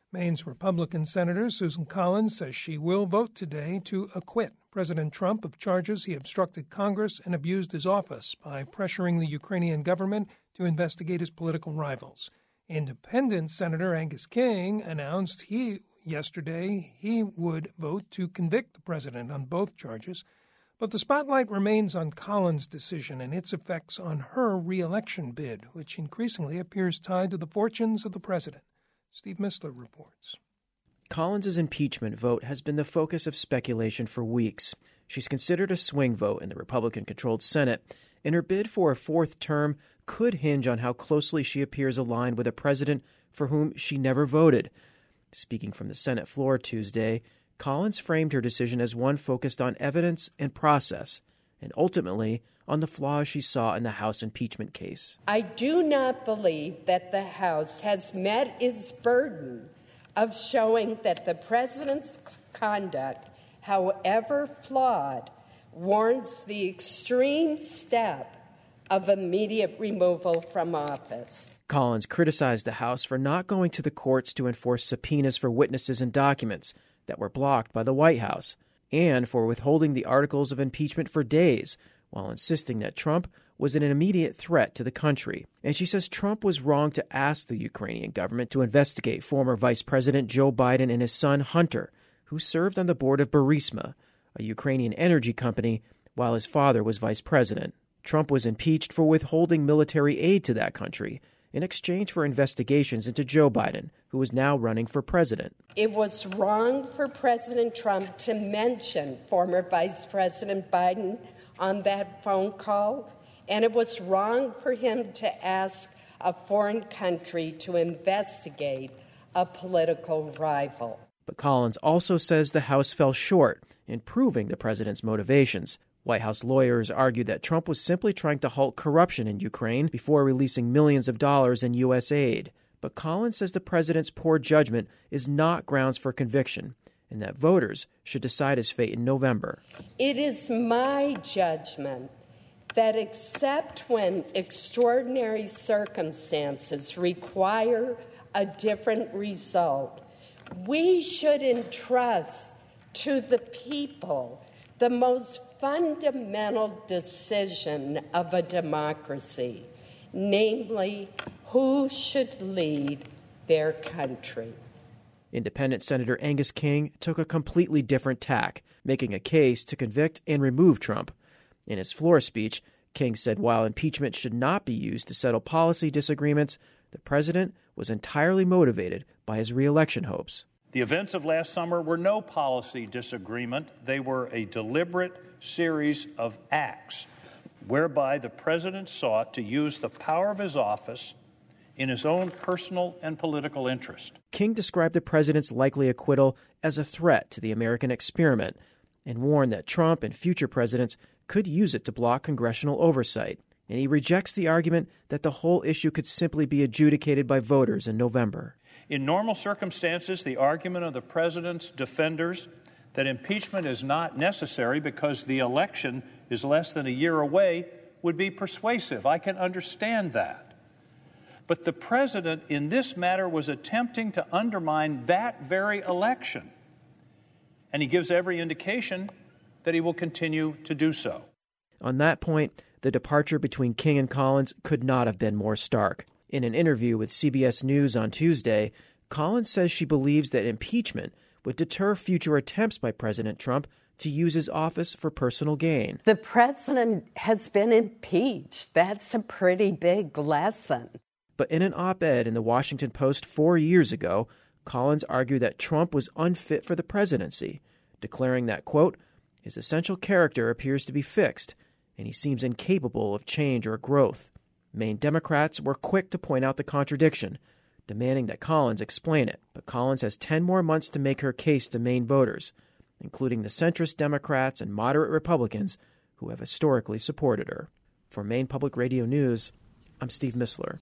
Maine's Republican Senator Susan Collins says she will vote today to acquit President Trump of charges he obstructed Congress and abused his office by pressuring the Ukrainian government to investigate his political rivals. Independent Senator Angus King announced yesterday he would vote to convict the president on both charges, but the spotlight remains on Collins' decision and its effects on her re-election bid, which increasingly appears tied to the fortunes of the president. Steve Mistler reports. Collins' impeachment vote has been the focus of speculation for weeks. She's considered a swing vote in the Republican-controlled Senate, and her bid for a fourth term could hinge on how closely she appears aligned with a president for whom she never voted. Speaking from the Senate floor Tuesday, Collins framed her decision as one focused on evidence and process, and ultimately on the flaws she saw in the House impeachment case. I do not believe that the House has met its burden of showing that the president's conduct, however flawed, warrants the extreme step of immediate removal from office. Collins criticized the House for not going to the courts to enforce subpoenas for witnesses and documents that were blocked by the White House, and for withholding the articles of impeachment for days, while insisting that Trump was an immediate threat to the country. And she says Trump was wrong to ask the Ukrainian government to investigate former Vice President Joe Biden and his son Hunter, who served on the board of Burisma, a Ukrainian energy company, while his father was vice president. Trump was impeached for withholding military aid to that country in exchange for investigations into Joe Biden, who is now running for president. It was wrong for President Trump to mention former Vice President Biden on that phone call, and it was wrong for him to ask a foreign country to investigate a political rival. But Collins also says the House fell short in proving the president's motivations. White House lawyers argued that Trump was simply trying to halt corruption in Ukraine before releasing millions of dollars in U.S. aid. But Collins says the president's poor judgment is not grounds for conviction, and that voters should decide his fate in November. It is my judgment that except when extraordinary circumstances require a different result, we should entrust to the people the most fundamental decision of a democracy, namely, who should lead their country. Independent Senator Angus King took a completely different tack, making a case to convict and remove Trump. In his floor speech, King said while impeachment should not be used to settle policy disagreements, the president was entirely motivated by his re-election hopes. The events of last summer were no policy disagreement. They were a deliberate series of acts whereby the president sought to use the power of his office in his own personal and political interest. King described the president's likely acquittal as a threat to the American experiment and warned that Trump and future presidents could use it to block congressional oversight. And he rejects the argument that the whole issue could simply be adjudicated by voters in November. In normal circumstances, the argument of the president's defenders that impeachment is not necessary because the election is less than a year away would be persuasive. I can understand that. But the president in this matter was attempting to undermine that very election. And he gives every indication that he will continue to do so. On that point, the departure between King and Collins could not have been more stark. In an interview with CBS News on Tuesday, Collins says she believes that impeachment would deter future attempts by President Trump to use his office for personal gain. The president has been impeached. That's a pretty big lesson. But in an op-ed in the Washington Post 4 years ago, Collins argued that Trump was unfit for the presidency, declaring that, quote, his essential character appears to be fixed, and he seems incapable of change or growth. Maine Democrats were quick to point out the contradiction, demanding that Collins explain it. But Collins has 10 more months to make her case to Maine voters, including the centrist Democrats and moderate Republicans who have historically supported her. For Maine Public Radio News, I'm Steve Mistler.